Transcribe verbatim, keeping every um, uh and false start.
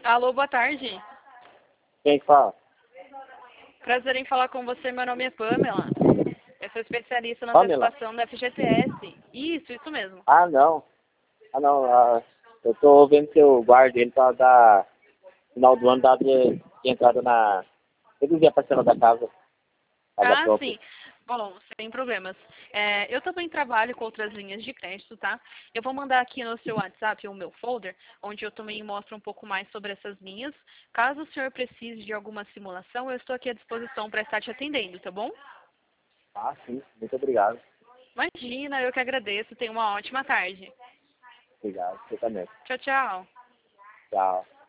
Alô, boa tarde. Quem fala? Prazer em falar com você, meu nome é Pamela. Eu sou especialista na Pamela? antecipação da F G T S. Isso, isso mesmo. Ah, não. Ah, não. Ah, eu tô vendo seu guarda, ele tá da final do ano, dá de, de entrada na... Reduzir a parcela da casa, casa Ah, própria. sim. Bom, sem problemas. É, eu também trabalho com outras linhas de crédito, tá? Eu vou mandar aqui no seu WhatsApp o meu folder, onde eu também mostro um pouco mais sobre essas linhas. Caso o senhor precise de alguma simulação, eu estou aqui à disposição para estar te atendendo, tá bom? Ah, sim. Muito obrigado. Imagina, eu que agradeço. Tenha uma ótima tarde. Obrigado. Você também. Tchau, tchau. Tchau.